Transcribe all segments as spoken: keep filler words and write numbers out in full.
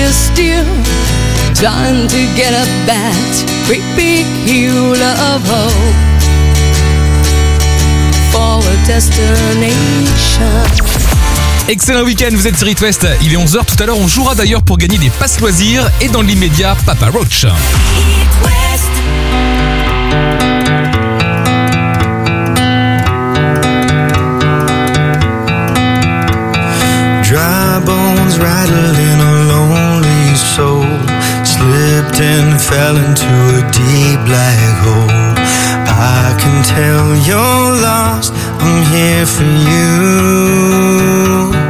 is still time to get up that great big hill of hope for a destination. Excellent week-end, vous êtes sur It West, il est onze heures, tout à l'heure on jouera d'ailleurs pour gagner des passes loisirs et dans l'immédiat Papa Roach. It West. Dry bones rattling a lonely soul, slipped and fell into a deep black hole. I can tell you're lost, I'm here for you.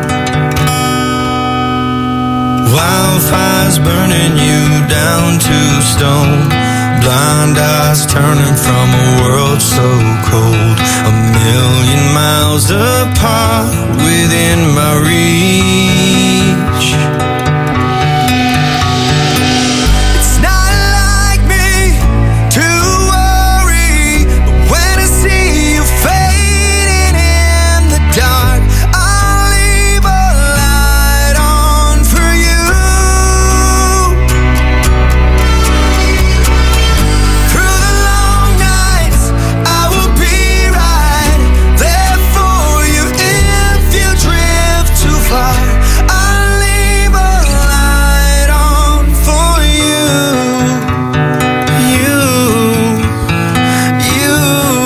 Wildfires burning you down to stone, blind eyes turning from a world so cold. A million miles apart within my reach. It's not like me to worry, but when I see you fading in the dark, I'll leave a light on for you. Through the long nights, I will be right there for you. If you drift too far, I'll leave a light on for you. You, you.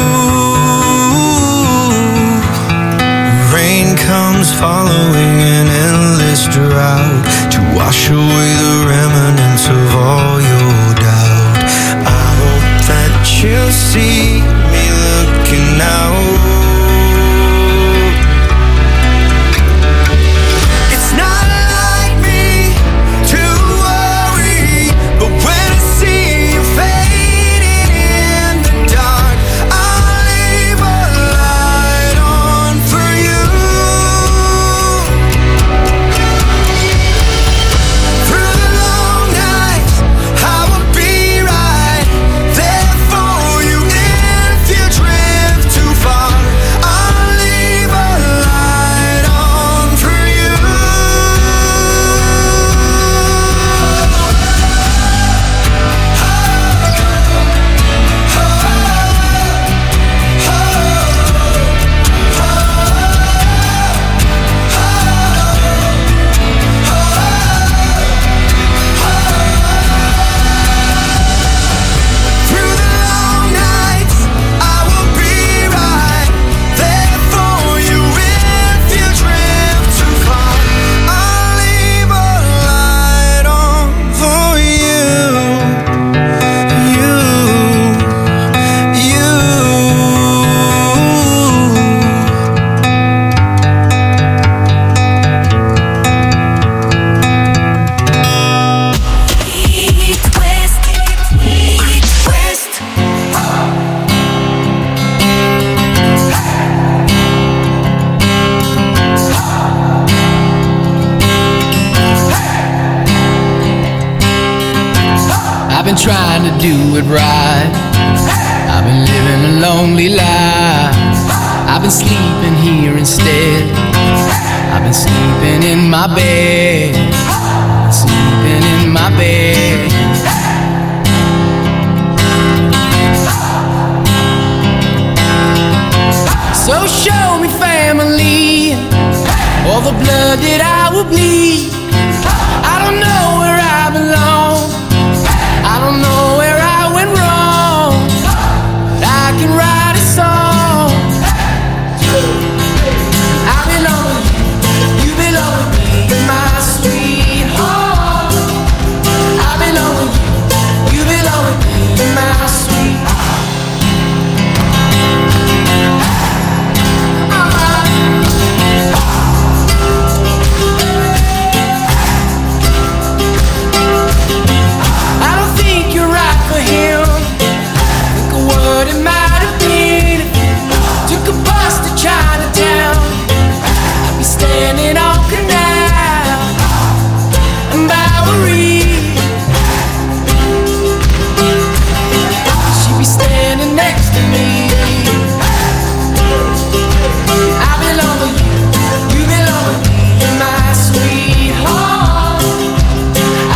Rain comes following an endless drought to wash away the remnants of all your doubt. I hope that you see me looking out. It's not like me to worry, but when I see you fading in the dark, I'll leave a light on for you. Through the long nights, I will be right there for you. If you drift too far, I'll leave a light on for you. Through the long nights, I will be right there for you. If you drift too far, I'll leave a light on for you. You, you. It West. It West. I've been trying to do it right. I've been living a lonely life. I've been sleeping here instead. I've been sleeping in my bed. Sleeping in my bed. So show me family, all the blood that I will bleed. I don't know where I belong. I don't know where I went wrong, but I can write a song. I belong with you, you belong with me, my sweet home. I belong with you, you belong with me, my sweet home. I don't think you're right for him. Think of what it might have been if you took a bus to Chinatown. I'd be standing on Canal and Bowery. She'd be standing next to me. I belong with you, you belong with me, my sweet home.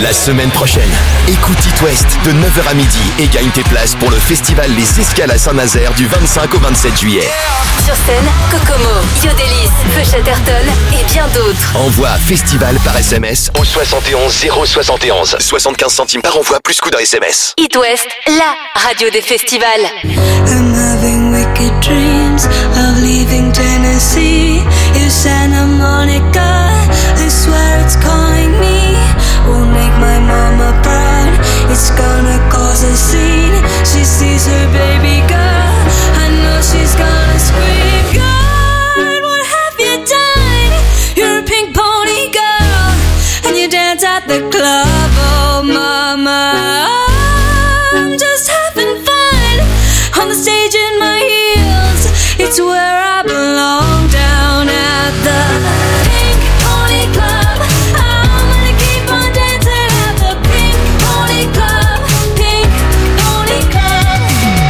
La semaine prochaine, écoute It West de neuf heures à midi et gagne tes places pour le festival Les Escales à Saint-Nazaire du vingt-cinq au vingt-sept juillet. Sur scène, Kokomo, Yodelis, Feu Chatterton et bien d'autres. Envoie festival par S M S au soixante et onze zéro soixante et onze. soixante-quinze centimes par envoi plus coût d'un S M S. It West, la radio des festivals. I'm having wicked dreams of leaving Tennessee. Is Santa Monica, I swear it's calling me. Won't make my mama proud, it's gonna cause a scene. She sees her baby girl, I know she's gonna scream. God, what have you done? You're a pink pony girl, and you dance at the club. Oh mama, I'm just having fun on the stage in my heels. It's where I belong, down at the Pink Pony Club. I'm gonna keep on dancing at the Pink Pony Club. Pink Pony Club.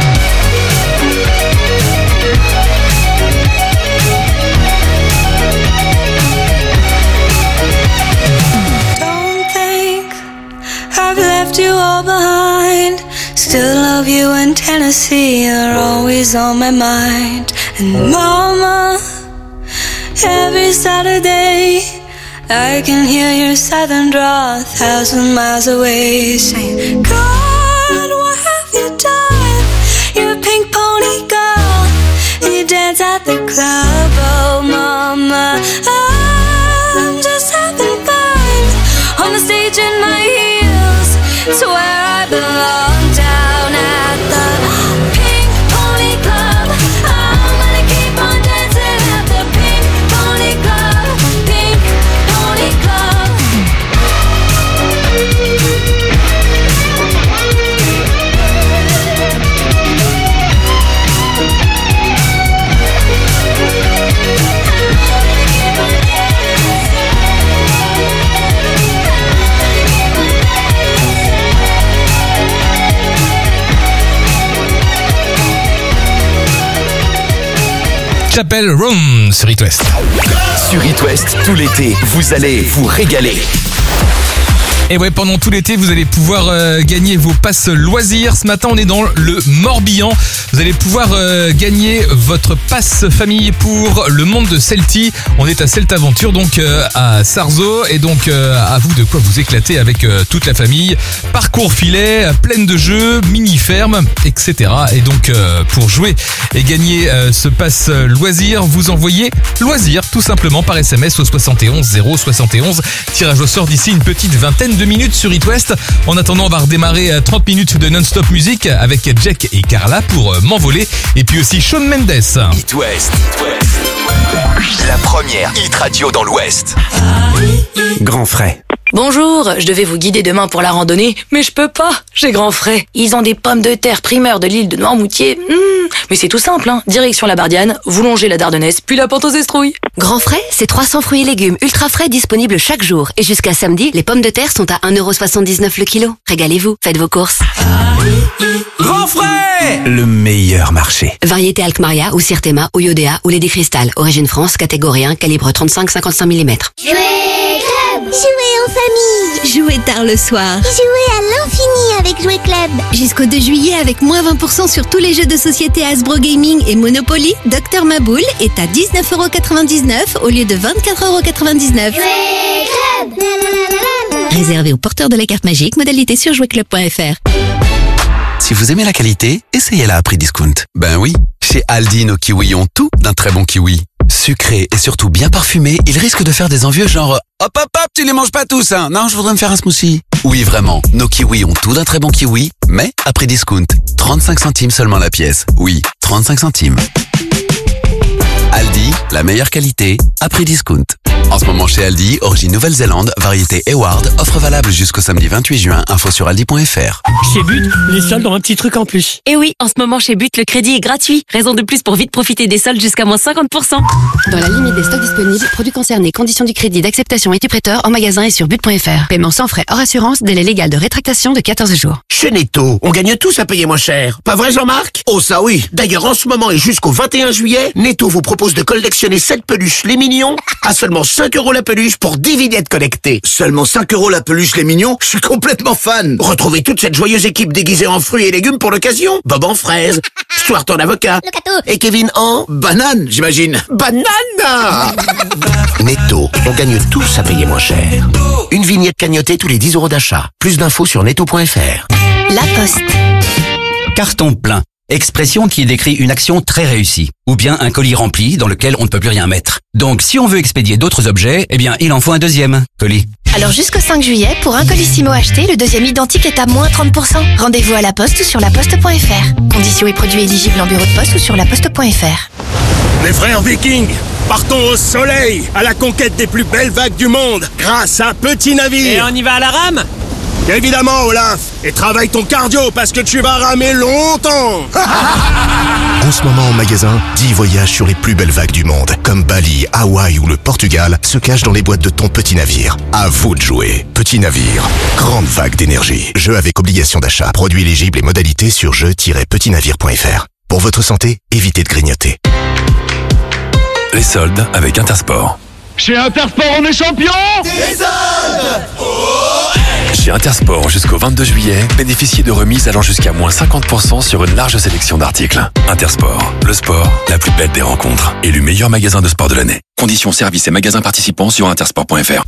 Don't think I've left you all behind. Still love you in Tennessee, you're always on my mind. And mama, every Saturday I can hear your southern drawl a thousand miles away, saying, God, what have you done? You're a pink pony girl, and you dance at the club. Oh mama, I'm just having fun on the stage in my heels. It's where I belong, down at the Pink Pony Club. I'm gonna keep on dancing at the Pink Pony Club. Pink Pony Club. Chapel Room sur It West. Sur It West, tout l'été, vous allez vous régaler. Et ouais, pendant tout l'été, vous allez pouvoir euh, gagner vos passes loisirs. Ce matin, on est dans le Morbihan. Vous allez pouvoir euh, gagner votre passe famille pour le monde de Celti. On est à Celtaventure, donc euh, à Sarzeau. Et donc, euh, à vous de quoi vous éclater avec euh, toute la famille. Parcours filet, pleine de jeux, mini-ferme, et cetera. Et donc, euh, pour jouer et gagner euh, ce passe loisir, vous envoyez loisir tout simplement par S M S au soixante et onze zéro soixante et onze. Tirage au sort d'ici une petite vingtaine de minutes sur It West. En attendant, on va redémarrer trente minutes de non-stop musique avec Jack et Carla pour M'envoler. Et puis aussi Shawn Mendes. It West. La première hit radio dans l'Ouest. Grand frais. Bonjour, je devais vous guider demain pour la randonnée, mais je peux pas, j'ai grand frais. Ils ont des pommes de terre primeurs de l'île de Noirmoutier. Mmh. Mais c'est tout simple, hein. Direction la Bardiane, vous longez la Dardennaise, puis la pente aux Estrouilles. Grand frais, c'est trois cents fruits et légumes ultra frais disponibles chaque jour. Et jusqu'à samedi, les pommes de terre sont à un euro soixante-dix-neuf le kilo. Régalez-vous, faites vos courses. Grand frais, le meilleur marché. Variété Alkmaria ou Sirtema ou Yodea ou Lady Crystal. Origine France, catégorie un, calibre trente-cinq à cinquante-cinq millimètres. Jouer Club. Jouer en famille. Jouer tard le soir. Jouer à l'infini avec Jouer Club. Jusqu'au deux juillet avec moins vingt pour cent sur tous les jeux de société Hasbro Gaming et Monopoly, Docteur Maboul est à dix-neuf euros quatre-vingt-dix-neuf au lieu de vingt-quatre euros quatre-vingt-dix-neuf. Jouer Club. Réservé aux porteurs de la carte magique, modalité sur jouer club point f r. Si vous aimez la qualité, essayez-la à prix discount. Ben oui, chez Aldi, nos kiwis ont tout d'un très bon kiwi. Sucré et surtout bien parfumé, ils risquent de faire des envieux genre « Hop hop hop, tu les manges pas tous, hein? Non, je voudrais me faire un smoothie. » Oui, vraiment, nos kiwis ont tout d'un très bon kiwi, mais à prix discount. trente-cinq centimes seulement la pièce. Oui, trente-cinq centimes. Aldi, la meilleure qualité, à prix discount. En ce moment chez Aldi, origine Nouvelle-Zélande, variété Eward, offre valable jusqu'au samedi vingt-huit juin, info sur aldi point f r. Chez But, les soldes ont un petit truc en plus. Et oui, en ce moment chez But, le crédit est gratuit. Raison de plus pour vite profiter des soldes jusqu'à moins cinquante pour cent. Dans la limite des stocks disponibles, produits concernés, conditions du crédit, d'acceptation et du prêteur en magasin et sur but point f r. Paiement sans frais hors assurance, délai légal de rétractation de quatorze jours. Chez Netto, on gagne tous à payer moins cher. Pas vrai Jean-Marc? Oh ça oui. D'ailleurs en ce moment et jusqu'au vingt et un juillet, Netto vous propose de collectionner sept peluches les mignons à seulement Seulement cinq euros la peluche pour dix vignettes connectées. Seulement cinq euros la peluche les mignons? Je suis complètement fan. Retrouvez toute cette joyeuse équipe déguisée en fruits et légumes pour l'occasion. Bob en fraise, Stuart en avocat. Le gâteau. Et Kevin en... Banane, j'imagine. Banane. Netto, on gagne tous à payer moins cher. Une vignette cagnotée tous les dix euros d'achat. Plus d'infos sur netto point f r. La Poste. Carton plein. Expression qui décrit une action très réussie. Ou bien un colis rempli dans lequel on ne peut plus rien mettre. Donc si on veut expédier d'autres objets, eh bien il en faut un deuxième colis. Alors jusqu'au cinq juillet, pour un colissimo acheté, le deuxième identique est à moins trente pour cent. Rendez-vous à la Poste ou sur laposte point f r. Conditions et produits éligibles en bureau de poste ou sur laposte point f r. Les frères Vikings, partons au soleil, à la conquête des plus belles vagues du monde, grâce à un petit navire. Et on y va à la rame? Évidemment, Olaf. Et travaille ton cardio parce que tu vas ramer longtemps. En ce moment en magasin, dix voyages sur les plus belles vagues du monde, comme Bali, Hawaï ou le Portugal, se cachent dans les boîtes de ton petit navire. À vous de jouer. Petit navire, grande vague d'énergie. Jeu avec obligation d'achat. Produits éligibles et modalités sur jeu tiret petit navire point f r. Pour votre santé, évitez de grignoter. Les soldes avec Intersport. Chez Intersport, on est champion. Des soldes. Chez Intersport, jusqu'au vingt-deux juillet, bénéficiez de remises allant jusqu'à moins cinquante pour cent sur une large sélection d'articles. Intersport, le sport, la plus belle des rencontres. Élu meilleur magasin de sport de l'année. Conditions, services et magasins participants sur intersport point f r.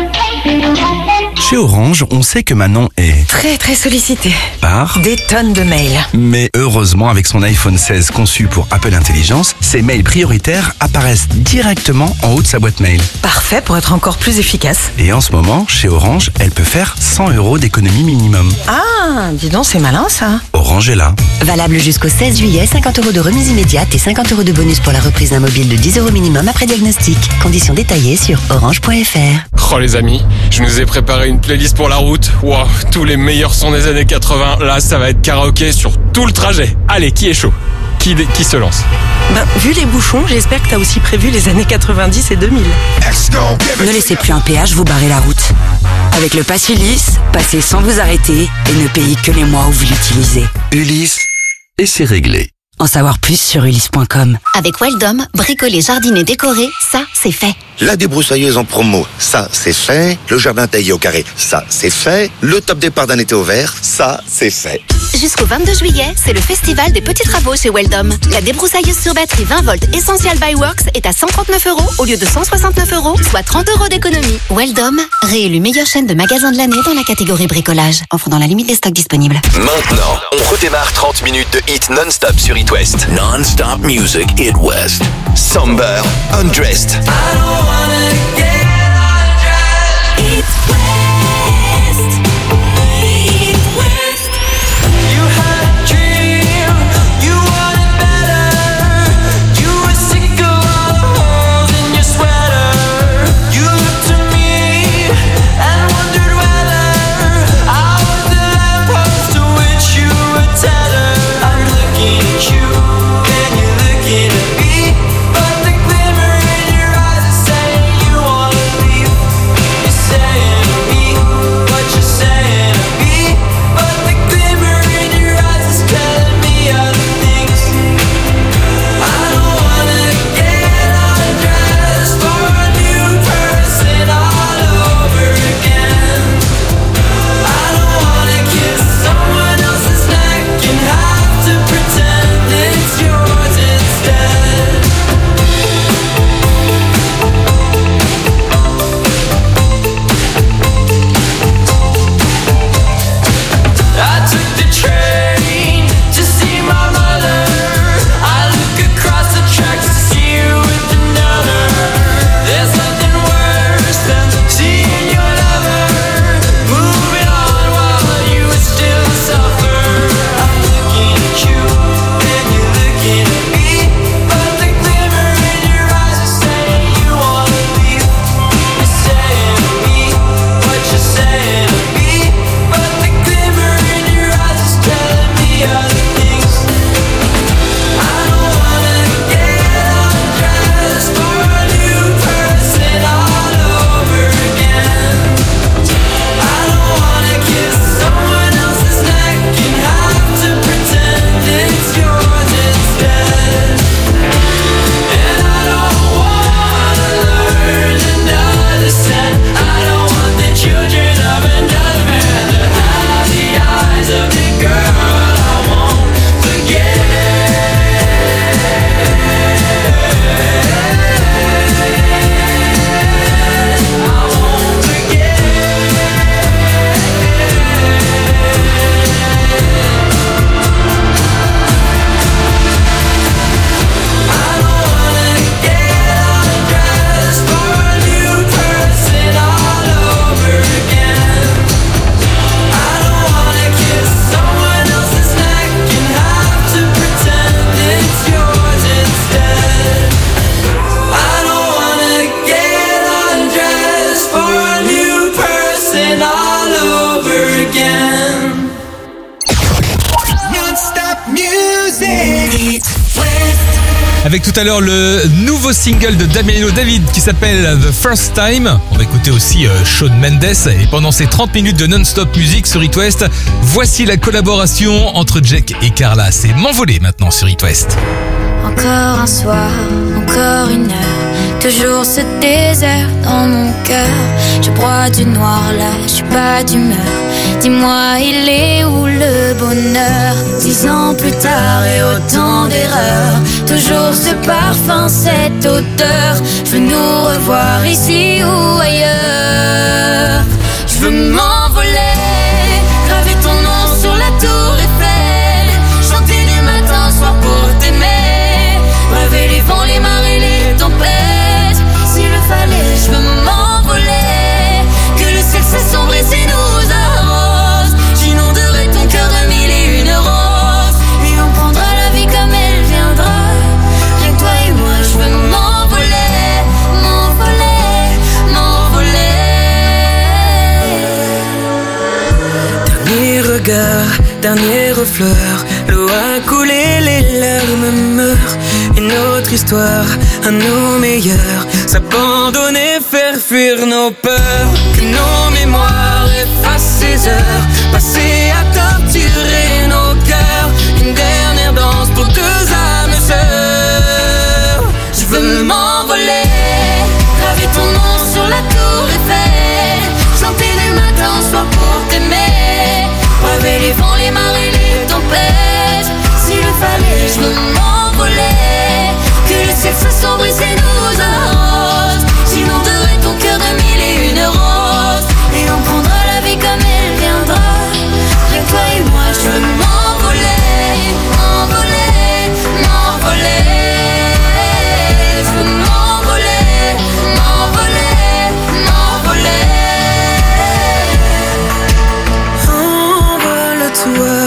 Chez Orange, on sait que Manon est... Très très sollicité. Par des tonnes de mails. Mais heureusement, avec son iPhone seize conçu pour Apple Intelligence, ses mails prioritaires apparaissent directement en haut de sa boîte mail. Parfait pour être encore plus efficace. Et en ce moment, chez Orange, elle peut faire cent euros d'économie minimum. Ah, dis donc, c'est malin ça. Orange est là. Valable jusqu'au seize juillet, cinquante euros de remise immédiate et cinquante euros de bonus pour la reprise d'un mobile de dix euros minimum après diagnostic. Conditions détaillées sur orange point f r. Oh les amis, je nous ai préparé une playlist pour la route. Wow, tous les meilleurs sons des années quatre-vingts. Là, ça va être karaoké sur tout le trajet. Allez, qui est chaud? Qui, qui se lance? Ben, vu les bouchons, j'espère que t'as aussi prévu les années quatre-vingt-dix et deux mille. Ne laissez plus un péage vous barrer la route. Avec le Pass Ulysse, passez sans vous arrêter et ne payez que les mois où vous l'utilisez. Ulysse, et c'est réglé. En savoir plus sur ulysse point com. Avec Weldom, bricoler, jardiner, décorer, ça, c'est fait. La débroussailleuse en promo, ça, c'est fait. Le jardin taillé au carré, ça, c'est fait. Le top départ d'un été au vert, ça, c'est fait. Jusqu'au vingt-deux juillet, c'est le festival des petits travaux chez Weldom. La débroussailleuse sur batterie vingt volts Essential by Works est à cent trente-neuf euros au lieu de cent soixante-neuf euros, soit trente euros d'économie. Weldom, réélu meilleure chaîne de magasins de l'année dans la catégorie bricolage. Offre dans la limite des stocks disponibles. Maintenant, on redémarre trente minutes de hit non-stop sur It West. Non-stop music, It West. Somber, Undressed. Looking at me, but the glimmer in your eyes is saying you want avec tout à l'heure le nouveau single de Damiano David qui s'appelle The First Time. On va écouter aussi euh, Shawn Mendes et pendant ces trente minutes de non-stop musique sur It West, voici la collaboration entre Jake et Carla. C'est M'envoler maintenant sur It West. Encore un soir, encore une heure, toujours ce désert dans mon cœur. Je broie du noir là, je suis pas d'humeur. Dis-moi, il est où le bonheur? Dix ans plus tard et autant d'erreurs, toujours ce parfum, cette odeur. Je veux nous revoir ici ou ailleurs. Je veux m'envoler, graver ton nom sur la tour Eiffel, chanter du matin au soir pour t'aimer, braver les vents, les marées, les tempêtes. S'il le fallait, je veux m'envoler, que le ciel s'assombrit et nous arrose. J'inonderai ton cœur de mille et une roses, et on prendra la vie comme elle viendra. Rien que toi et moi, je veux m'envoler, m'envoler, m'envoler. Dernier regard, dernière fleur, l'eau a coulé, les larmes meurent. Une autre histoire, à nos meilleurs, s'abandonner, faire fuir nos peurs. Que nos mémoires effacent ces heures passées à torturer nos cœurs. Une dernière danse pour deux âmes sœurs. Je veux m'envoler, graver ton nom sur la tour Eiffel, chanter du matin au soir pour t'aimer, braver les vents, les marées, les tempêtes. S'il le fallait, je veux m'envoler, que le ciel s'assombrisse et nous arrose. J'inonderai ton cœur de mille et une roses, et on prendra la vie comme elle viendra. Rien que toi et moi, je veux m'envoler, m'envoler, m'envoler. Je veux m'envoler, m'envoler, m'envoler. Envole-toi,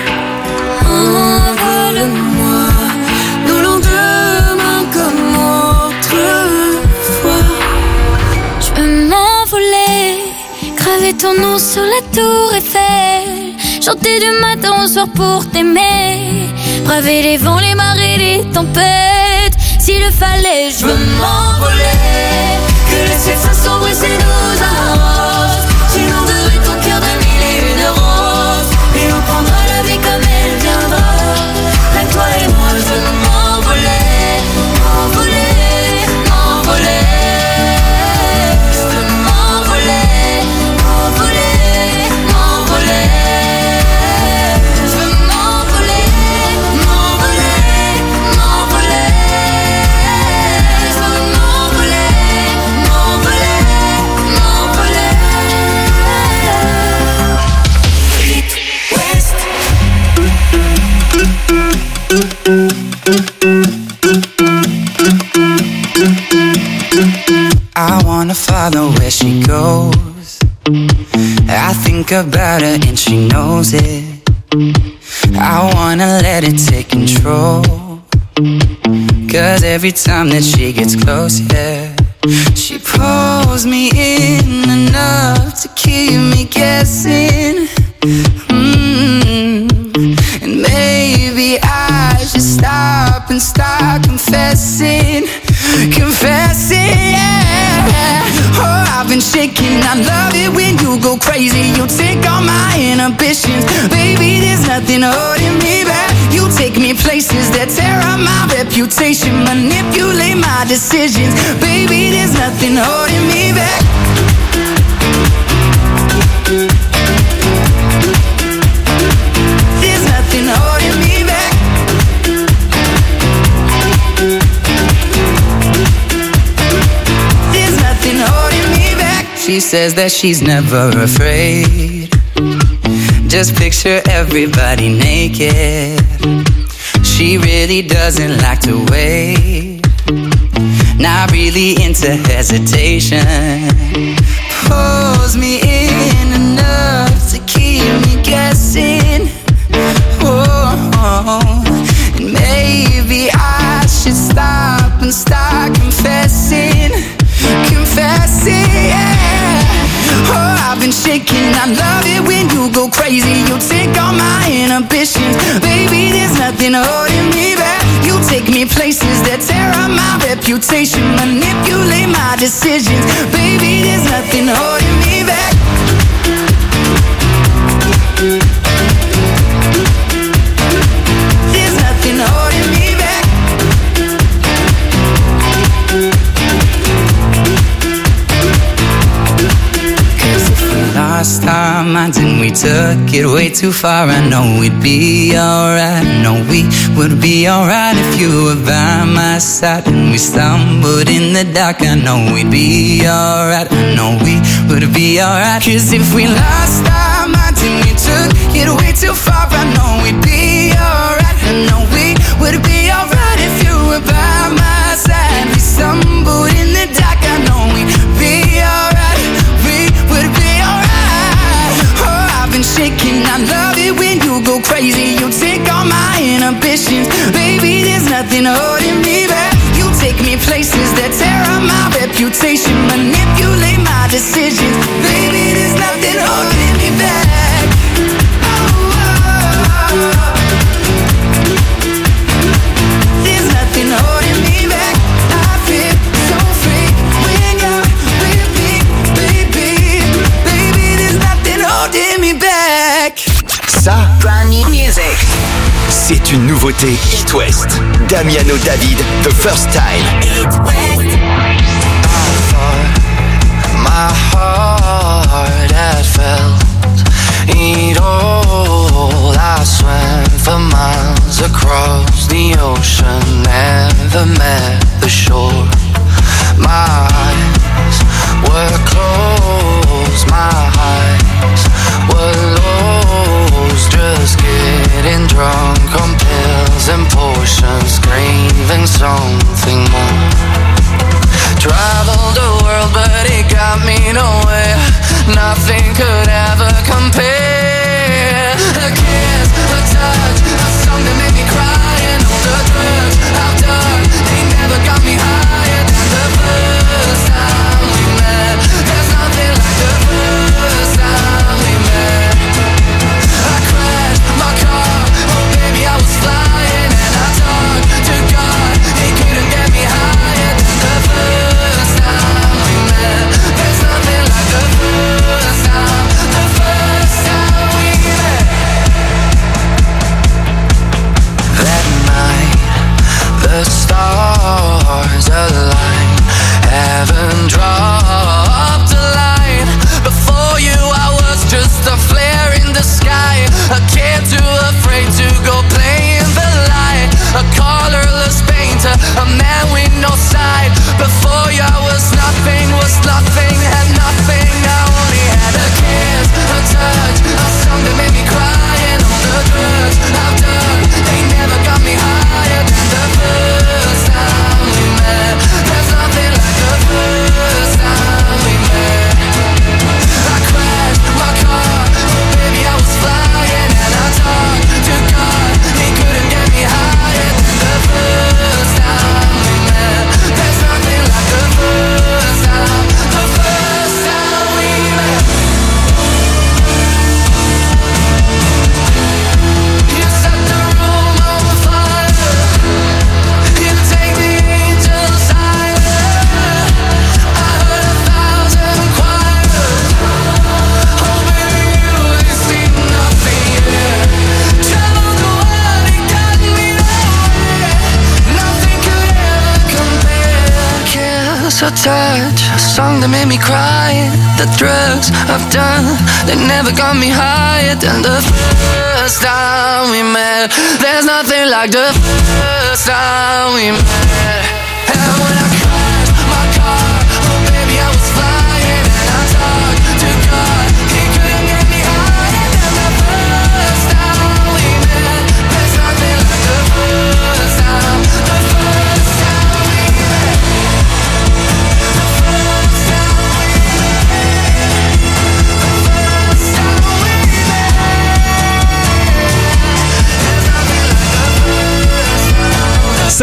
envole-moi, nos lendemains comme autrefois. Je veux m'envoler, graver ton nom sur la tour Eiffel, chanter du matin au soir pour t'aimer, braver les vents, les marées, les tempêtes. S'il le fallait, je veux m'envoler, que le ciel s'assombrisse et nous arrose. J'inonderai ton cœur de mille et une roses, et on prendra la vie comme elle viendra. Rien que toi et moi, je veux m'envoler, m'envoler, m'envoler. Je veux m'envoler, m'envoler, m'envoler. Je veux m'envoler, m'envoler, m'envoler. Je veux m'envoler, m'envoler, m'envoler. It West. I wanna follow where she goes. I think about her and she knows it. I wanna let it take control, 'cause every time that she gets close, yeah, she pulls me in enough to keep me guessing. Mm-hmm. And maybe I should stop and start confessing, confessing, yeah. Oh, I've been shaking, I love it when you go crazy. You take all my inhibitions, baby, there's nothing holding me back. You take me places that tear up my reputation, manipulate my decisions, baby, there's nothing holding me back. There's nothing holding me back. There's nothing holding me back. She says that she's never afraid. Just picture everybody naked. She really doesn't like to wait. Not really into hesitation. Pulls me in enough to keep me guessing. Oh, and maybe I should stop and start confessing, confessing, yeah. Oh, I've been shaking. I love it when you go crazy. You take all my inhibitions. Baby, there's nothing holding me back. You take me places that tear up my reputation. Manipulate my decisions. Baby, there's nothing holding me back. There's nothing holding me back. Cause if we lost our minds and we took it way too far, I know we'd be alright. I know we would be alright if you were by my side. And we stumbled in the dark, I know we'd be alright. I know we would be alright. Cause if we lost our minds and we took it way too far, I know we'd be alright. I know we would be alright if you were by my side. We stumbled in the dark, I know we'd be alright. We would be alright. Oh, I've been shaking, I love it when you go crazy. You take all my inhibitions. Baby, there's nothing holding me back. You take me places that tear up my reputation. Manipulate my decisions. Baby, there's nothing holding me back. Oh, oh, oh. There's nothing holding me back. I feel so free when you're with me, baby. Baby, there's nothing holding me back. Ça, Brand new music. c'est une nouveauté It West. Damiano David, The First Time. My heart had felt it all. I swam for miles across the ocean, never met the shore. My eyes were closed, my eyes were lost, just getting drunk on pills and potions, craving something more. Traveled the world but it got me nowhere. Nothing could ever compare. A kiss, a touch, a song that made me cry. And all the drugs I've done, they never got me higher than the first time we met. There's nothing like the first time we met. I crashed my car, oh baby I was flying. And I talked to God, he couldn't get me higher than the first time we met. There's nothing like the first time, the first time we met. That night, the stars aligned, heaven dropped a line. Before you I was just a flare in the sky, a kid too afraid to go play in the light, a colorless painter, a man with no side. Before you I was nothing, was nothing, had nothing. I only had a kiss, a touch, a song that made me cry. And all the drugs I've done, they never got me higher than the first time we met. There's nothing like the first time we met. I crashed my car, oh baby I was flying. And I talked to God, he couldn't get me higher than the first time we met. There's nothing like the first time, the first time we met. You set the room on fire, you take the angels higher. I heard a thousand choirs, oh baby you ain't seen nothing yet. Traveled the world, it got me nowhere. Nothing could ever compare. Kiss, a touch, a song that made me cry. The drugs I've done, they never got me higher than the first time we met. There's nothing like the first time we met. And when I crashed my car, oh baby I was flying. And I talked to God, he couldn't get me higher than the first time we met. There's nothing like the first time, the first time we met. The first time we met. The first time we met. There's nothing like the first time.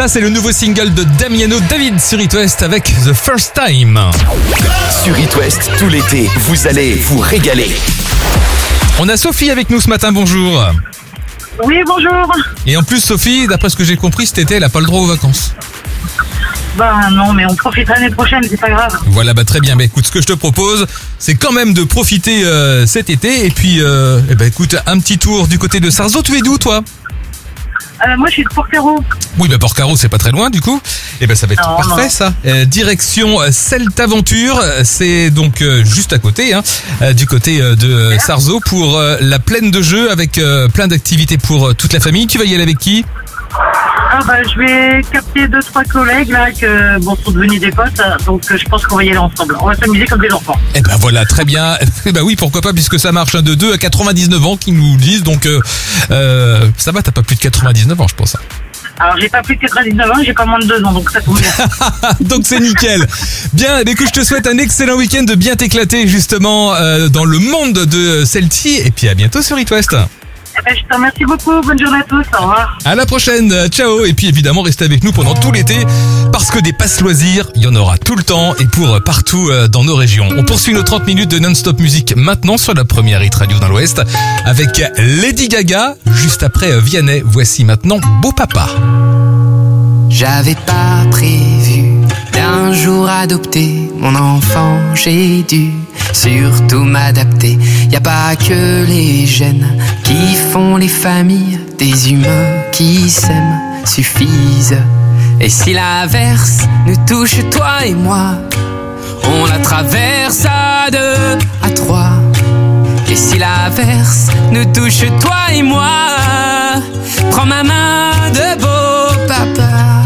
Ça, c'est le nouveau single de Damiano David sur It West avec The First Time. Sur It West, tout l'été, vous allez vous régaler. On a Sophie avec nous ce matin, bonjour. Oui, bonjour. Et en plus, Sophie, d'après ce que j'ai compris, cet été, elle n'a pas le droit aux vacances. Bah non, mais on profite l'année prochaine, c'est pas grave. Voilà, bah très bien. Bah écoute, ce que je te propose, c'est quand même de profiter euh, cet été. Et puis, euh, eh bah écoute, un petit tour du côté de Sarzeau. Tu es d'où, toi ? Euh, moi, je suis de Port-Carreau. Oui, bah Port-Carreau, c'est pas très loin, du coup. Et ben, ça va être Non, parfait, non. ça. Euh, direction Celte Aventure, c'est donc euh, juste à côté, hein, euh, du côté euh, de euh, Sarzeau, pour euh, la plaine de jeux avec euh, plein d'activités pour euh, toute la famille. Tu vas y aller avec qui ? Ah bah, je vais capter deux, trois collègues, là, que, bon, sont devenus des potes. Donc, euh, je pense qu'on va y aller ensemble. On va s'amuser comme des enfants. Eh ben voilà, très bien. Eh ben oui, pourquoi pas, puisque ça marche, hein, de deux à quatre-vingt-dix-neuf ans qui nous le disent. Donc, euh, euh, ça va, t'as pas plus de quatre-vingt-dix-neuf ans, je pense. Hein. Alors, j'ai pas plus de quatre-vingt-dix-neuf ans, j'ai pas moins de deux ans, donc ça tombe bien. Donc c'est nickel. Bien, eh bien, écoute, je te souhaite un excellent week-end, de bien t'éclater justement euh, dans le monde de Celti. Et puis à bientôt sur It West. Eh ben, je te remercie beaucoup. Bonne journée à tous. Au revoir. À la prochaine, ciao. Et puis évidemment, restez avec nous pendant tout l'été, parce que des passes loisirs, il y en aura tout le temps et pour partout dans nos régions. On poursuit nos trente minutes de non-stop musique maintenant sur la première hit radio dans l'Ouest avec Lady Gaga, juste après Vianney. Voici maintenant Beau Papa. J'avais pas prévu d'un jour adopter mon enfant, j'ai dû surtout m'adapter. Y a pas que les gènes qui font les familles, des humains qui s'aiment suffisent. Et si l'averse nous touche, toi et moi, on la traverse à deux, à trois. Et si l'averse nous touche, toi et moi, prends ma main de beau papa.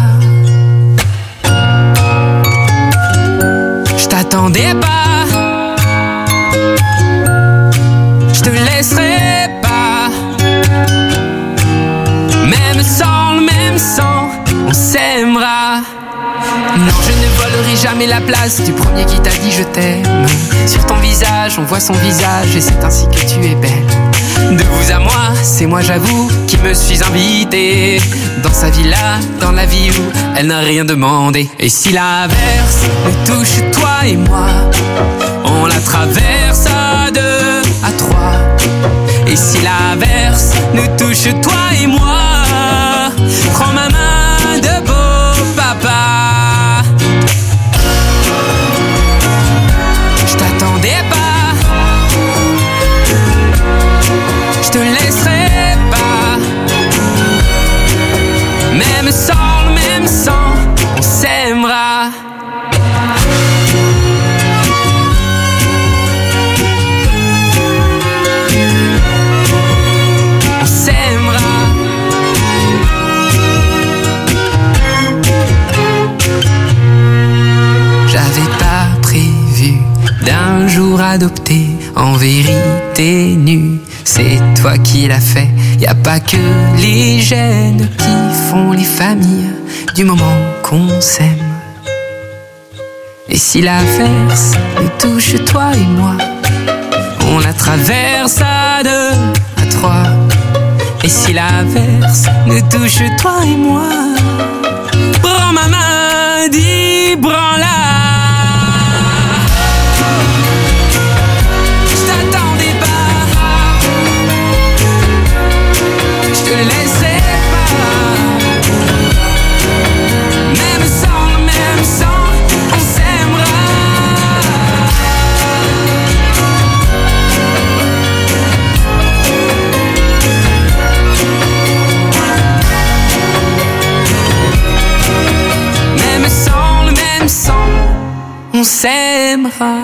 Je t'attendais pas, je te laisserai pas. Même sans le même sang, on s'aimera. Non, je ne volerai jamais la place du premier qui t'a dit je t'aime. Sur ton visage, on voit son visage et c'est ainsi que tu es belle. De vous à moi, c'est moi j'avoue qui me suis invité dans sa villa, dans la vie où elle n'a rien demandé. Et si l'averse nous touche, toi et moi, on la traverse à deux, à trois. Et si l'averse nous touche, toi et moi, prends ma main de beau papa. Je t'attendais pas, je te laisserai pas. Même sans le même sang, on s'aimera. On s'aimera. J'avais pas prévu d'un jour adopter en vérité nue. C'est toi qui l'as fait, y a pas que les gènes qui font les familles du moment qu'on s'aime. Et si l'averse nous touche, toi et moi, on la traverse à deux, à trois. Et si l'averse nous touche, toi et moi, prends ma main, dis branle-la. Je te laisserai pas. Même sans le même sang, on s'aimera. Même sans le même sang, on s'aimera.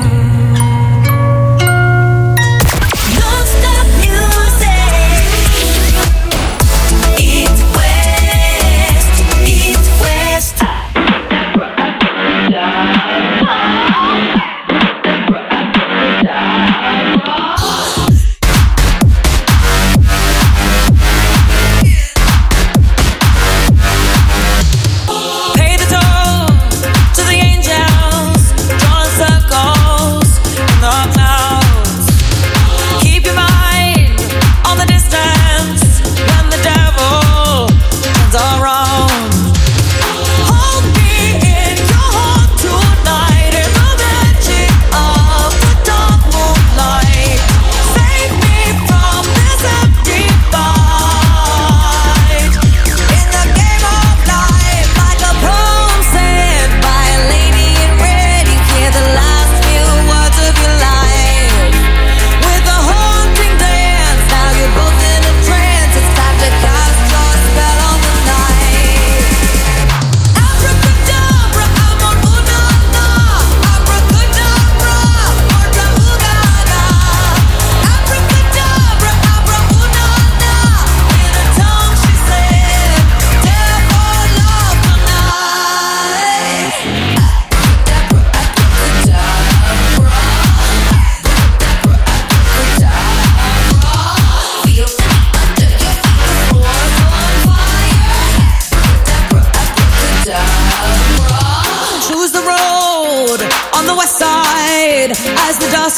Pay the toll to the angels, draw a circle.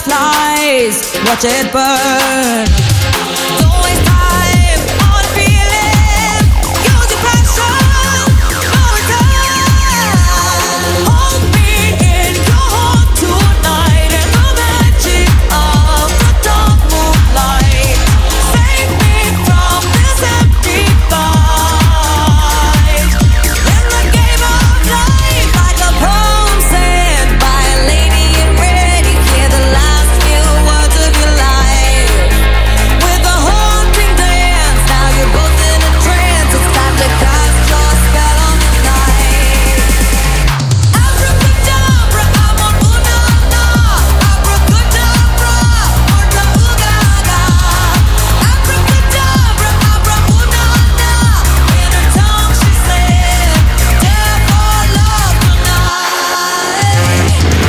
gas flies, watch it burn. Don't waste time on feeling, use your passion, no return. Hold me in your heart tonight in the magic of the dark moonlight. Save me from this empty fight. In the game of life, like a poem sent by a lady in red, you hear the last few words of your life. With a haunting dance, now you're both in a trance. It's time to cast your spell on the night. Abracadabra, I'm on ooh-na-na. Abracadabra, orta ooh-ga-ga. Abracadabra, abra ooh-na-na. In her tongue she said, "Dare for love tonight."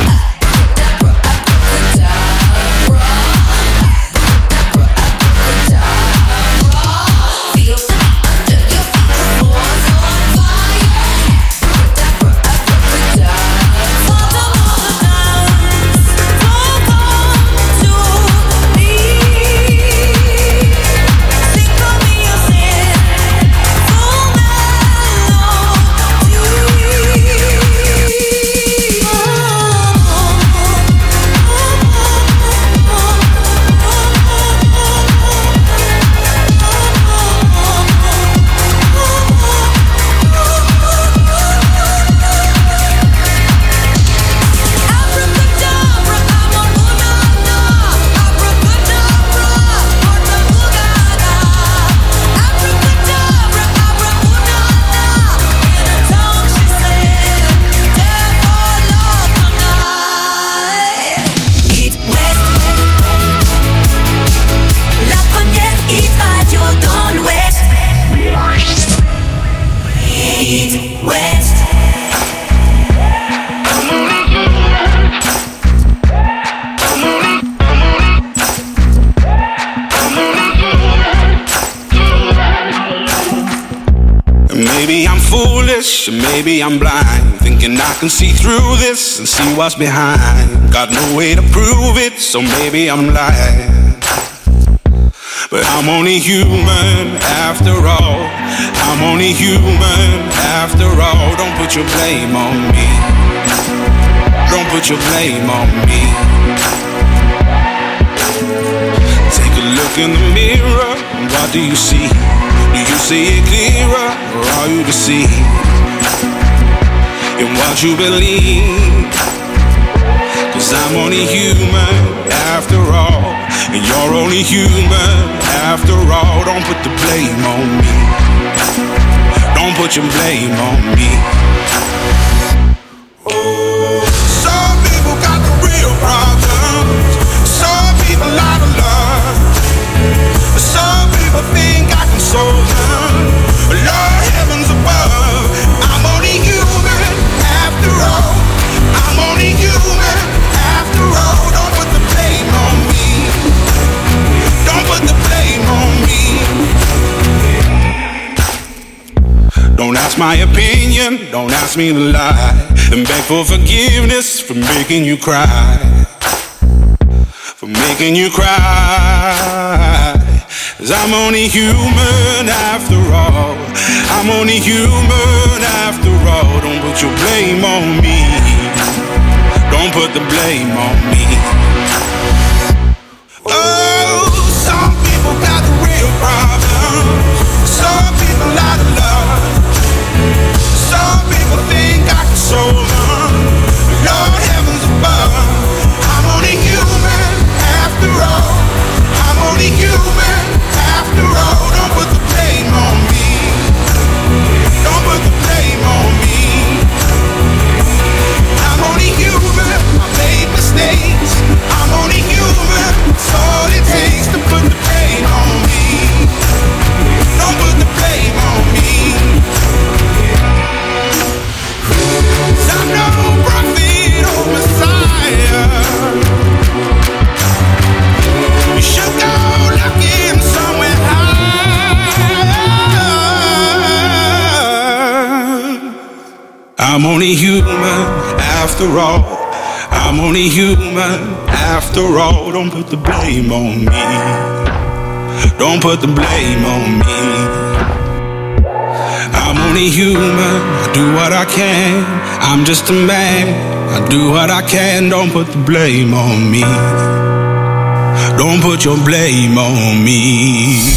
La première hit radio dans l'Ouest. Hit West. Maybe I'm foolish, maybe I'm blind, thinking I can see through this and see what's behind. Got no way to prove it, so maybe I'm lying. But I'm only human after all. I'm only human after all. Don't put your blame on me. Don't put your blame on me. Take a look in the mirror, what do you see? Do you see it clearer, or are you deceived in what you believe? Cause I'm only human after all, and you're only human after all. Don't put the blame on me. Don't put your blame on me. Some people got the real problems. Some people out of love. Some people think I can solve them. Lord heavens above, I'm only human after all. I'm only human after all. Don't put the blame on me. Don't put the blame on me. Don't ask my opinion, don't ask me to lie, and beg for forgiveness for making you cry. For making you cry. Cause I'm only human after all. I'm only human after all. Don't put your blame on me. Don't put the blame on me. Oh, some people got the real problems. Some people out of love. Some people think I can solve them. Lord heavens above, I'm only human after all. I'm only human after all. Don't put the blame on me. Don't put the blame on me. I'm only human. I made mistakes. I'm only human. It's all it takes to put the blame on me. Don't put the blame on me. 'Cause I'm no prophet or Messiah. You should go looking somewhere high. I'm only human after all. I'm I'm only human after all. Don't put the blame on me. Don't put the blame on me. I'm only human, I do what I can. I'm just a man, I do what I can. Don't put the blame on me. Don't put your blame on me.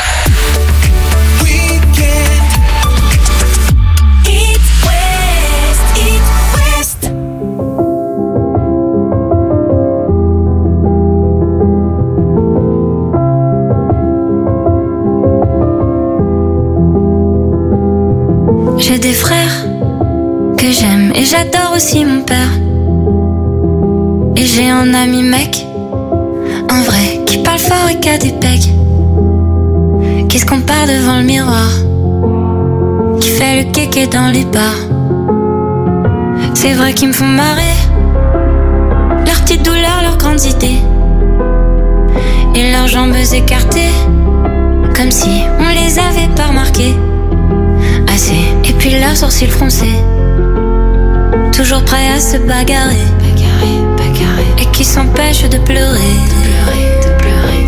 J'ai des frères que j'aime et j'adore aussi mon père. Et j'ai un ami mec, un vrai, qui parle fort et qui a des pecs, qui se compare devant le miroir, qui fait le kéké dans les bars. C'est vrai qu'ils me font marrer, leurs petites douleurs, leurs grandes idées, et leurs jambes écartées, comme si on les avait pas remarquées. Assez, et puis leurs sourcils froncés, toujours prêts à se bagarrer, bagarrer, bagarrer, et qui s'empêchent de pleurer, de pleurer, de pleurer.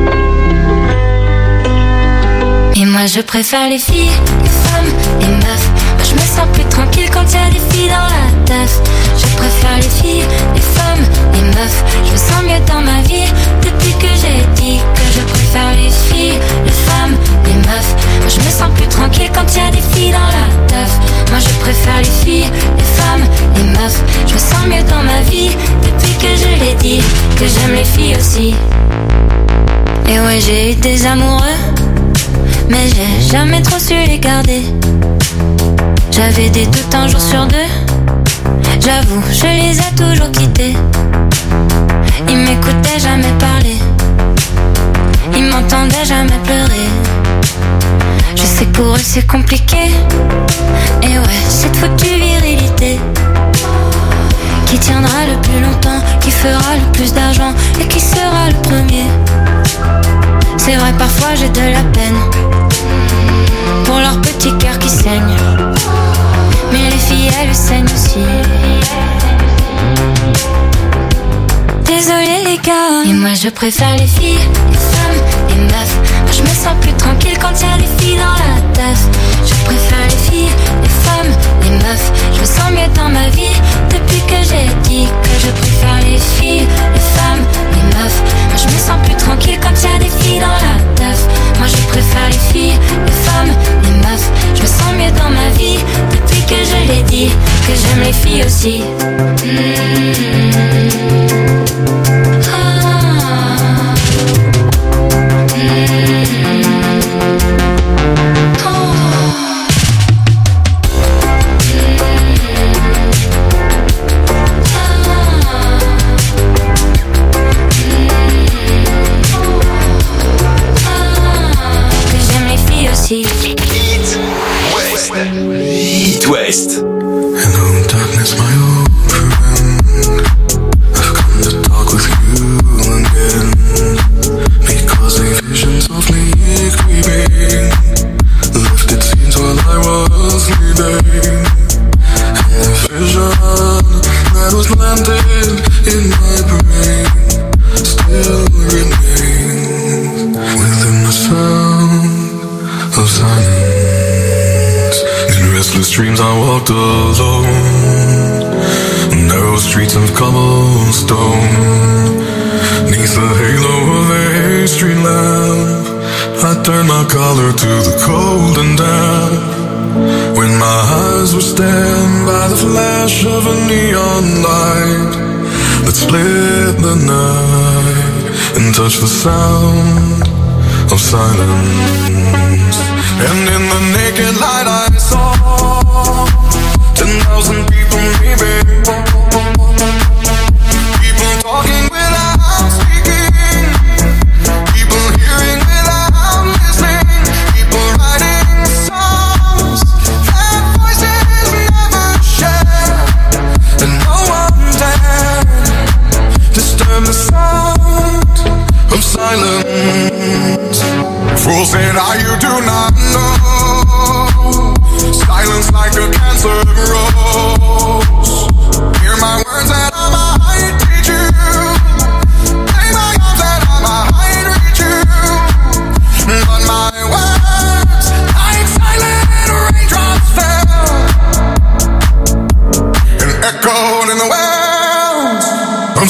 Et moi je préfère les filles, les femmes, les meufs. Moi je me sens plus tranquille quand y a des filles dans la teuf. Je préfère les filles, les femmes, les meufs. Je me sens mieux dans ma vie depuis que j'ai dit que je préfère les filles, les femmes, les meufs. Moi je me sens plus tranquille quand y a des filles dans la teuf. Moi je préfère les filles, les femmes, les meufs. Je me sens mieux dans ma vie depuis que je l'ai dit que j'aime les filles aussi. Et ouais, j'ai eu des amoureux, mais j'ai jamais trop su les garder. J'avais des doutes un jour sur deux, j'avoue, je les ai toujours quittés. Ils m'écoutaient jamais parler, ils m'entendaient jamais pleurer. Je sais que pour eux c'est compliqué, et ouais, cette foutue virilité qui tiendra le plus longtemps, qui fera le plus d'argent et qui sera le premier. C'est vrai, parfois j'ai de la peine pour leur petit cœur qui saigne, mais les filles elles saignent aussi. Désolé les gars, et moi je préfère les filles, les femmes, les meufs. Moi je me sens plus tranquille quand y a des filles dans la teuf. Je préfère les filles, les femmes, les meufs. Je me sens mieux dans ma vie depuis que j'ai dit que je préfère les filles, les femmes, les meufs. Moi je me sens plus tranquille quand y a des filles dans la teuf. Moi je préfère les filles, les femmes, les meufs. Je me sens mieux dans ma vie depuis que je l'ai dit que j'aime les filles aussi. Mmh. It West. Hello, darkness, my old friend. I've come to talk with you again, because the visions of me creeping left its scenes while I was sleeping, and the vision that was planted in my brain still remains within the sound of silence. Restless dreams I walked alone, narrow streets of cobblestone, neath the halo of a street lamp. I turned my collar to the cold and damp, when my eyes were stabbed by the flash of a neon light that split the night and touched the sound of silence. And in the naked light I saw ten thousand people maybe, people talking without speaking, people hearing without listening, people writing songs that voices never share, and no one dared disturb the sound of silence. Fools said, "Ah, you do not know. Silence like a cancer grows. Hear my words and I'm high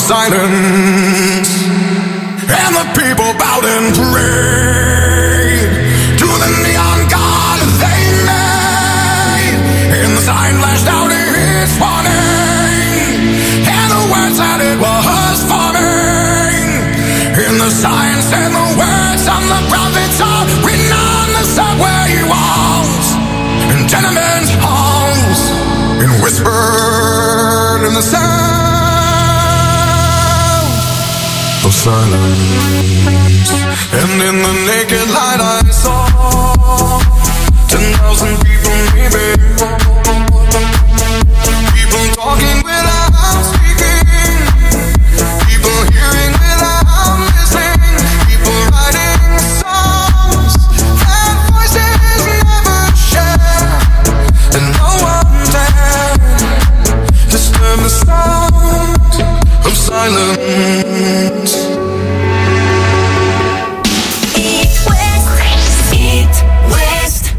silence, and the people bowed and prayed to the neon god they made. And the sign flashed out its warning, and the words that it was forming. And the sign said the words on the prophets are written on the subway walls and tenement halls, and whispered in the sound of silence. And in the naked light I saw ten thousand people maybe, people talking without speaking, people hearing without listening, people writing songs that voices never share, and no one dared disturb the sound of silence. Eat West, Eat West.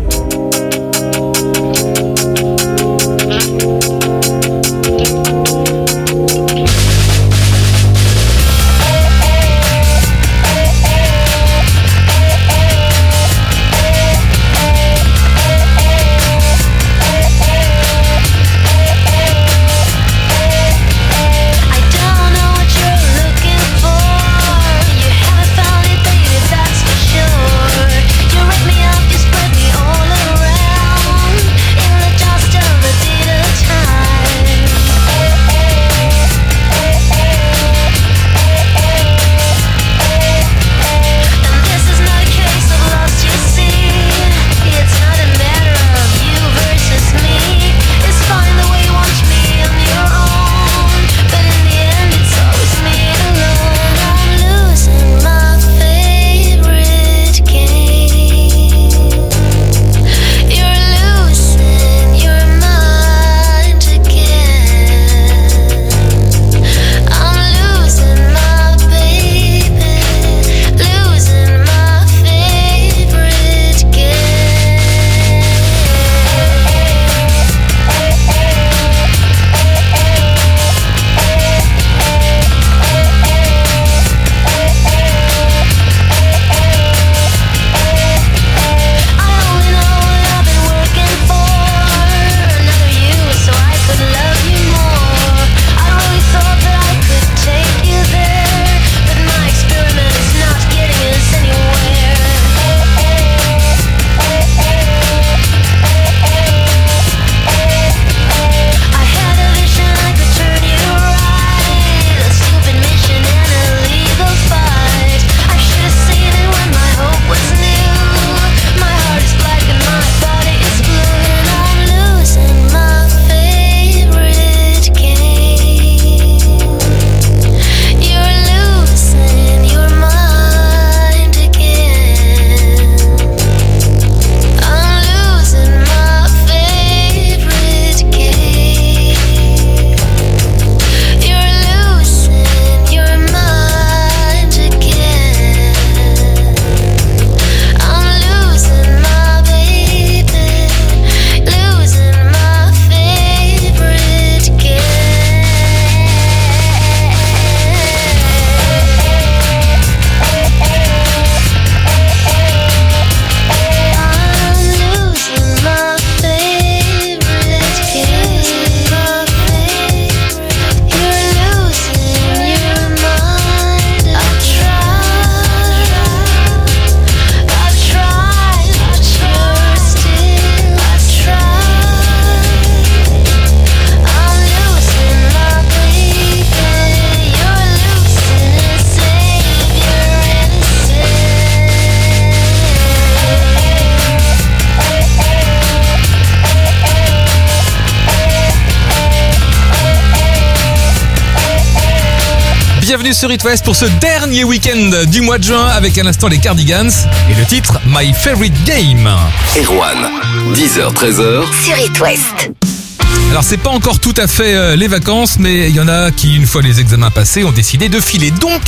I don't know what you're looking for. You haven't found it, baby, that's for sure. You wrap me up, you spread me all around in the dust of the deed of time. And this is not a case of lost, you see. It's not a matter of you versus me. It's fine the way you want me on your own, but in the end it's always me alone. I'm losing my favorite game. You're losing your mind again. I'm losing my baby, losing my favorite game. I only know what I've been working for, another you so I could love you more. I really thought that I could take you there, but my experiment is not getting us anywhere. I had a vision I could turn you right, a stupid mission and a legal fight. I should have seen it when my hope was new. My heart is black and my body is blue, and I'm losing my favorite game. You're losing your mind again. I'm losing my favorite game. You're losing your mind again. I'm losing my baby, losing my favorite I'm losing my favorite game. You're losing your mind. I've tried, I've tried, but you're still. I've tried. I'm losing my baby. You're losing a savior Bienvenue sur It West pour ce dernier week-end du mois de juin avec à l'instant les Cardigans et le titre My Favorite Game. Erwan, dix heures treize heures. Sur It West. Alors c'est pas encore tout à fait euh, les vacances, mais il y en a qui, une fois les examens passés, ont décidé de filer. Donc,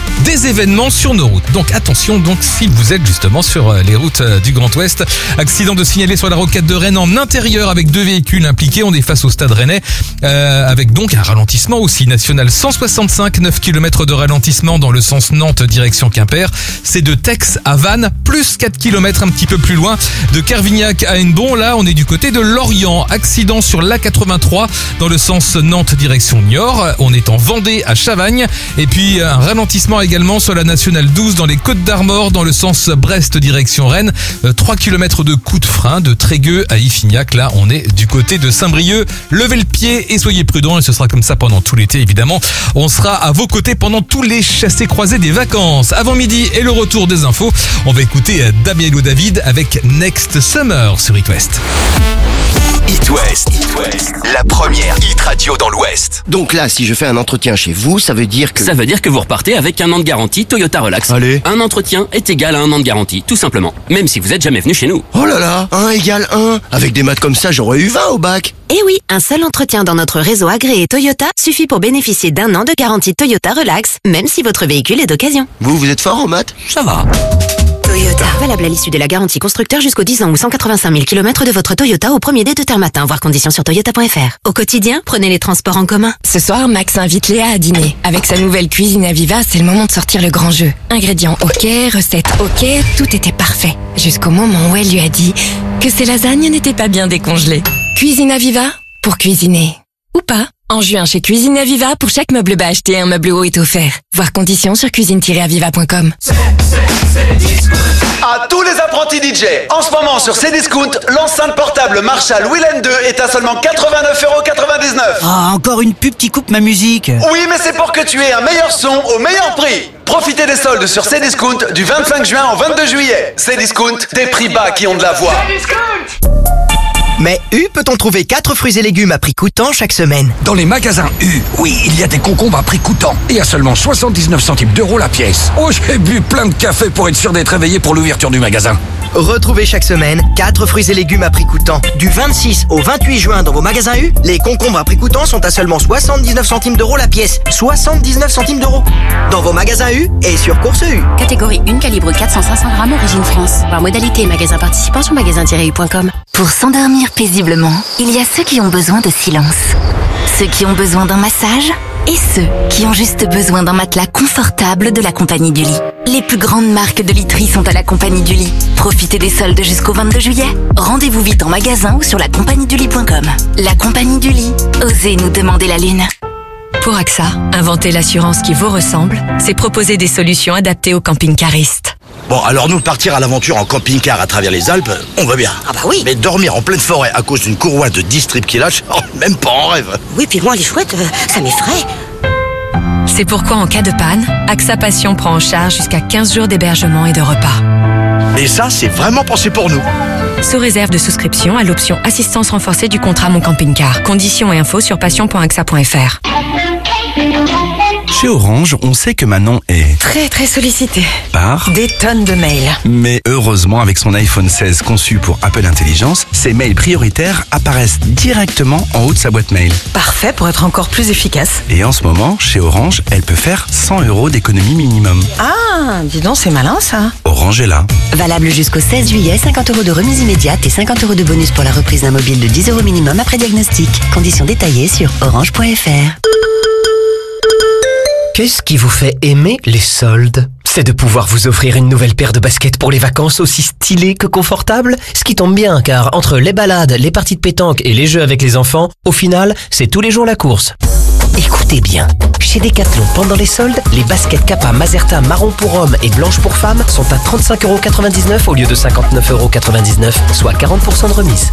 des événements sur nos routes. Donc attention, donc si vous êtes justement sur les routes du Grand Ouest. Accident de signaler sur la rocade de Rennes en intérieur avec deux véhicules impliqués. On est face au stade rennais euh, avec donc un ralentissement aussi. National cent soixante-cinq, neuf kilomètres de ralentissement dans le sens Nantes direction Quimper. C'est de Tex à Vannes, plus quatre kilomètres un petit peu plus loin. De Carvignac à Hennebon, là on est du côté de Lorient. Accident sur l'A quatre-vingt-trois dans le sens Nantes direction Niort. On est en Vendée à Chavagne. Et puis un ralentissement également sur la nationale douze dans les Côtes d'Armor dans le sens Brest direction Rennes. trois kilomètres de coup de frein de Trégueux à Iffignac. Là on est du côté de Saint-Brieuc. Levez le pied et soyez prudents, et ce sera comme ça pendant tout l'été évidemment. On sera à vos côtés pendant tous les chassés-croisés des vacances. Avant midi et le retour des infos, on va écouter Damiano David avec Next Summer sur It West. It West, It West, la première hit radio dans l'Ouest. Donc là, si je fais un entretien chez vous, ça veut dire que... Ça veut dire que vous repartez avec un an de garantie Toyota Relax. Allez. Un entretien est égal à un an de garantie, tout simplement. Même si vous êtes jamais venu chez nous. Oh là là, un égale un. Avec des maths comme ça, j'aurais eu vingt au bac. Eh oui, un seul entretien dans notre réseau agréé Toyota suffit pour bénéficier d'un an de garantie Toyota Relax, même si votre véhicule est d'occasion. Vous, vous êtes fort en maths? Ça va. Toyota. Valable à l'issue de la garantie constructeur jusqu'aux dix ans ou cent quatre-vingt-cinq mille kilomètres de votre Toyota au premier dé de terme matin. Voir conditions sur toyota point f r. Au quotidien, prenez les transports en commun. Ce soir, Max invite Léa à dîner. Avec sa nouvelle cuisine à Viva, c'est le moment de sortir le grand jeu. Ingrédients ok, recettes ok, tout était parfait. Jusqu'au moment où elle lui a dit que ses lasagnes n'étaient pas bien décongelées. Cuisine à Viva, pour cuisiner. Ou pas. En juin, chez Cuisine Aviva, pour chaque meuble bas acheté, un meuble haut est offert. Voir conditions sur cuisine tiret aviva point com. À tous les apprentis D J, en ce moment sur Cdiscount, l'enceinte portable Marshall Willen deux est à seulement quatre-vingt-neuf euros quatre-vingt-dix-neuf. Ah, encore une pub qui coupe ma musique. Oui, mais c'est pour que tu aies un meilleur son au meilleur prix. Profitez des soldes sur Cdiscount du vingt-cinq juin au vingt-deux juillet. Cdiscount, des prix bas qui ont de la voix. Mais U peut-on trouver quatre fruits et légumes à prix coûtant chaque semaine? Dans les magasins U, oui, il y a des concombres à prix coûtant et à seulement soixante-dix-neuf centimes d'euros la pièce. Oh, j'ai bu plein de café pour être sûr d'être réveillé pour l'ouverture du magasin. Retrouvez chaque semaine quatre fruits et légumes à prix coûtant. Du vingt-six au vingt-huit juin dans vos magasins U, les concombres à prix coûtant sont à seulement soixante-dix-neuf centimes d'euros la pièce. soixante-dix-neuf centimes d'euros. Dans vos magasins U et sur Course U. Catégorie un, calibre quatre cents à cinq cents grammes, origine France. Par modalité et magasin participant sur magasin tiret u point com. Pour s'endormir paisiblement, il y a ceux qui ont besoin de silence, ceux qui ont besoin d'un massage et ceux qui ont juste besoin d'un matelas confortable de la Compagnie du Lit. Les plus grandes marques de literie sont à la Compagnie du Lit. Profitez des soldes jusqu'au vingt-deux juillet. Rendez-vous vite en magasin ou sur la compagnie du lit point com. La Compagnie du Lit, osez nous demander la lune. Pour A X A, inventer l'assurance qui vous ressemble, c'est proposer des solutions adaptées aux camping-caristes. Bon, alors nous, partir à l'aventure en camping-car à travers les Alpes, on va bien. Ah bah oui. Mais dormir en pleine forêt à cause d'une courroie de dix strips qui lâche, oh, même pas en rêve. Oui, puis moi les chouettes, euh, ça m'effraie. C'est pourquoi en cas de panne, A X A Passion prend en charge jusqu'à quinze jours d'hébergement et de repas. Et ça, c'est vraiment pensé pour nous. Sous réserve de souscription à l'option assistance renforcée du contrat Mon Camping-Car. Conditions et infos sur passion point axa point f r. Chez Orange, on sait que Manon est... Très très sollicité. Par des tonnes de mails. Mais heureusement, avec son iPhone seize conçu pour Apple Intelligence, ses mails prioritaires apparaissent directement en haut de sa boîte mail. Parfait pour être encore plus efficace. Et en ce moment, chez Orange, elle peut faire cent euros d'économie minimum. Ah, dis donc, c'est malin ça. Orange est là. Valable jusqu'au seize juillet, cinquante euros de remise immédiate et cinquante euros de bonus pour la reprise d'un mobile de dix euros minimum après diagnostic. Conditions détaillées sur orange point f r. Qu'est-ce qui vous fait aimer les soldes? C'est de pouvoir vous offrir une nouvelle paire de baskets pour les vacances aussi stylées que confortables. Ce qui tombe bien, car entre les balades, les parties de pétanque et les jeux avec les enfants, au final, c'est tous les jours la course. Écoutez bien, chez Decathlon, pendant les soldes, les baskets Kappa Mazerta marron pour hommes et blanche pour femmes sont à trente-cinq euros quatre-vingt-dix-neuf au lieu de cinquante-neuf euros quatre-vingt-dix-neuf, soit quarante pour cent de remise.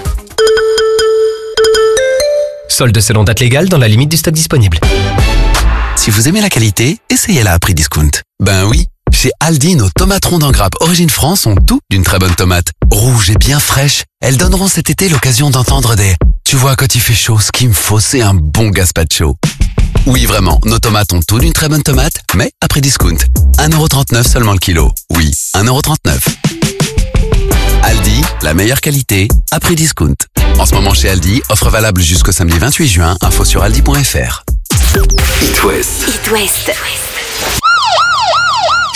Solde selon date légale dans la limite du stock disponible. Si vous aimez la qualité, essayez-la à prix discount. Ben oui, chez Aldi, nos tomates rondes en grappe Origine France ont tout d'une très bonne tomate. Rouges et bien fraîches, elles donneront cet été l'occasion d'entendre des « Tu vois, quand il fait chaud, ce qu'il me faut, c'est un bon gazpacho ». Oui, vraiment, nos tomates ont tout d'une très bonne tomate, mais à prix discount. un euro trente-neuf seulement le kilo. Oui, un euro trente-neuf. Aldi, la meilleure qualité, à prix discount. En ce moment chez Aldi, offre valable jusqu'au samedi vingt-huit juin, info sur aldi point f r. It West. It West.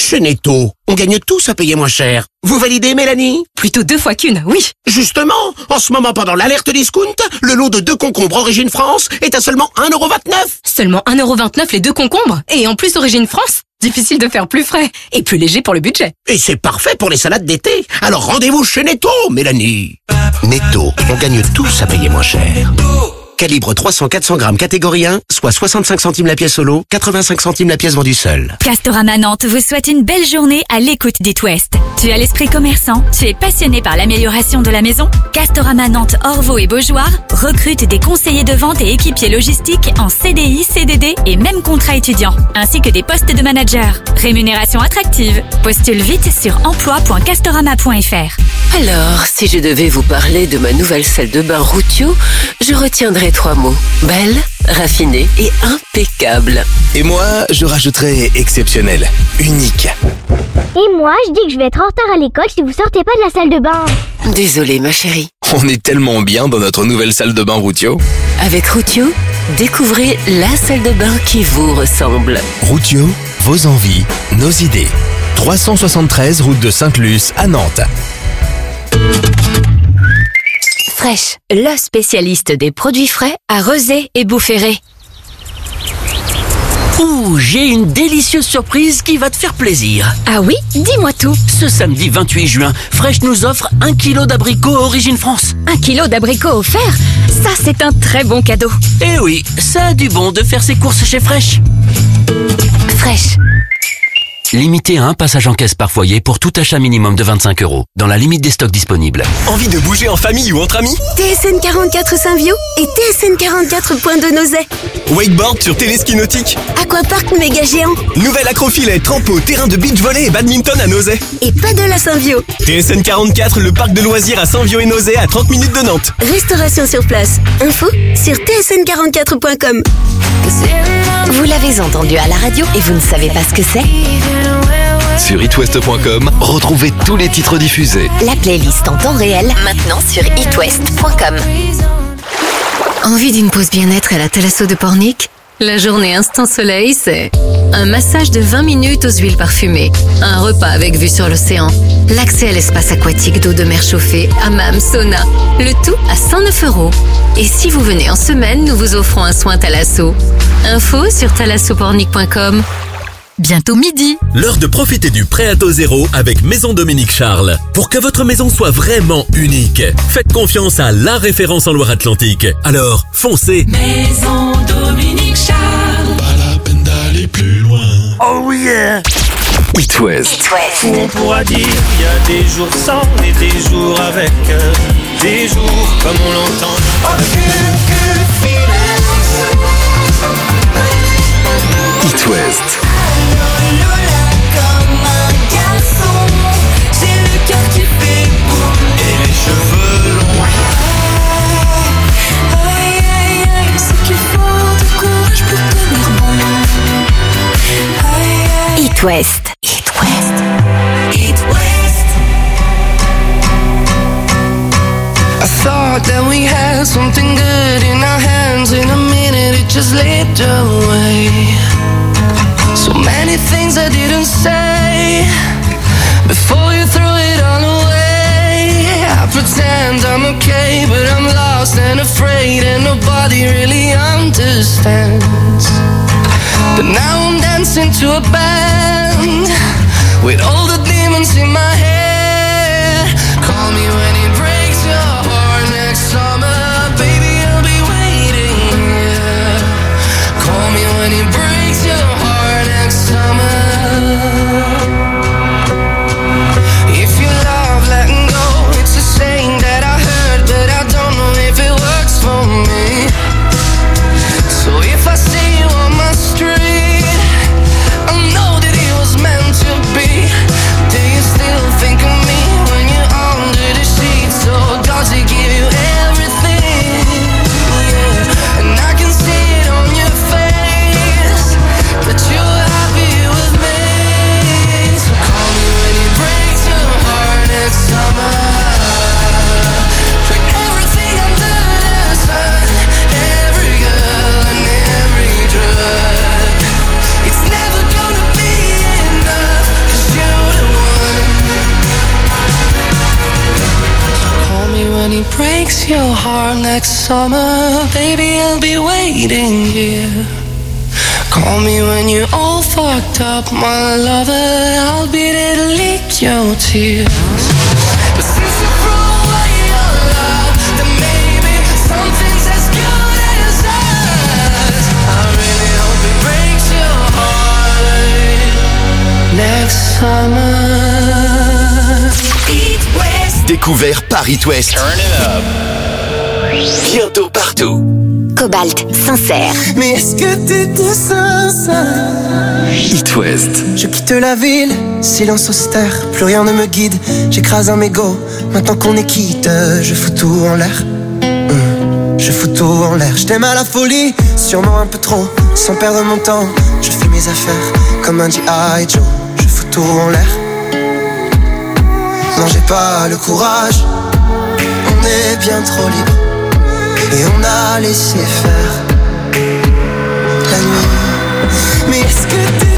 Chez Netto, on gagne tous à payer moins cher. Vous validez, Mélanie? Plutôt deux fois qu'une, oui. Justement, en ce moment, pendant l'alerte discount, le lot de deux concombres Origine France est à seulement un euro vingt-neuf. Seulement un euro vingt-neuf les deux concombres. Et en plus Origine France. Difficile de faire plus frais. Et plus léger pour le budget. Et c'est parfait pour les salades d'été. Alors rendez-vous chez Netto, Mélanie. Netto, on gagne tous à payer moins cher. Calibre trois cents à quatre cents grammes catégorie un, soit soixante-cinq centimes la pièce solo, quatre-vingt-cinq centimes la pièce vendue seule. Castorama Nantes vous souhaite une belle journée à l'écoute d'It West. Tu as l'esprit commerçant, tu es passionné par l'amélioration de la maison? Castorama Nantes, Orvaux et Beaujoire recrute des conseillers de vente et équipiers logistiques en C D I, C D D et même contrat étudiant, ainsi que des postes de manager. Rémunération attractive. Postule vite sur emploi point castorama point f r. Alors, si je devais vous parler de ma nouvelle salle de bain Routio, je retiendrai trois mots. Belle, raffinée et impeccable. Et moi, je rajouterais exceptionnel, unique. Et moi, je dis que je vais être en retard à l'école si vous sortez pas de la salle de bain. Désolée, ma chérie. On est tellement bien dans notre nouvelle salle de bain Routio. Avec Routio, découvrez la salle de bain qui vous ressemble. Routio, vos envies, nos idées. trois cent soixante-treize route de Sainte-Luce à Nantes. Fresh, le spécialiste des produits frais à Rezé et Boufféré. Ouh, j'ai une délicieuse surprise qui va te faire plaisir. Ah oui? Dis-moi tout. Ce samedi vingt-huit juin, Fresh nous offre un kilo d'abricots Origine France. Un kilo d'abricots offert? Ça, c'est un très bon cadeau. Eh oui, ça a du bon de faire ses courses chez Fresh. Fresh. Limité à un passage en caisse par foyer pour tout achat minimum de vingt-cinq euros, dans la limite des stocks disponibles. Envie de bouger en famille ou entre amis? T S N quarante-quatre Saint-Viau et T S N quarante-quatre Pointe de Nozay. Wakeboard sur téléski nautique. Aquapark méga géant. Nouvelle accrofilet, trampo, terrain de beach volley et badminton à Nozay. Et paddle à Saint-Viau. T S N quarante-quatre, le parc de loisirs à Saint-Viau et Nozay à trente minutes de Nantes. Restauration sur place. Info sur T S N quarante-quatre point com. Vous l'avez entendu à la radio et vous ne savez pas ce que c'est? Sur itwest point com, retrouvez tous les titres diffusés. La playlist en temps réel, maintenant sur itwest point com. Envie d'une pause bien-être à la Thalasso de Pornic? La journée Instant Soleil, c'est un massage de vingt minutes aux huiles parfumées, un repas avec vue sur l'océan, l'accès à l'espace aquatique d'eau de mer chauffée, hammam, sauna, le tout à cent neuf euros. Et si vous venez en semaine, nous vous offrons un soin Thalasso. Info sur thalasso pornic point com. Bientôt midi. L'heure de profiter du prêt à taux zéro avec Maison Dominique Charles. Pour que votre maison soit vraiment unique, faites confiance à la référence en Loire-Atlantique. Alors, foncez. Maison Dominique Charles. Pas la peine d'aller plus loin. Oh yeah. It West. On pourra dire, il y a des jours sans et des jours avec. euh, Des jours comme on l'entend. Oh, good, good feelings. It West. Comme un garçon, j'ai le cœur qui fait boum et les cheveux longs. Aïe aïe aïe, c'est qu'il faut du courage pour tenir bon. Aïe aïe. It West. It West. It West. I thought that we had something good in our hands. In a minute it just slipped away. So many things I didn't say before you threw it all away. I pretend I'm okay, but I'm lost and afraid, and nobody really understands. But now I'm dancing to a band with all the demons in my head. Call me when it breaks your heart next summer, baby, I'll be waiting here. Call me when it breaks your heart next summer. If you love letting go, it's a saying that I heard, but I don't know if it works for me. So if I see you on my street, I know that it was meant to be. breaks your heart next summer, baby, I'll be waiting here. Call me when you're all fucked up, my lover, I'll be there to lick your tears. But since you threw away your love, then maybe something's as good as us. I really hope it breaks your heart next summer. It West. Découvert par It West. Turn it up. Bientôt partout. Cobalt, sincère. Mais est-ce que t'étais sincère? It West. Je quitte la ville, silence austère, plus rien ne me guide. J'écrase un mégot, maintenant qu'on est quitte, je fous tout en l'air. Mmh. Je fous tout en l'air. Je t'aime à la folie, sûrement un peu trop, sans perdre mon temps. Je fais mes affaires comme un G I Joe. Je fous tout en l'air. Non, j'ai pas le courage, on est bien trop libre. Et on a laissé faire la nuit. Mais est-ce que t'es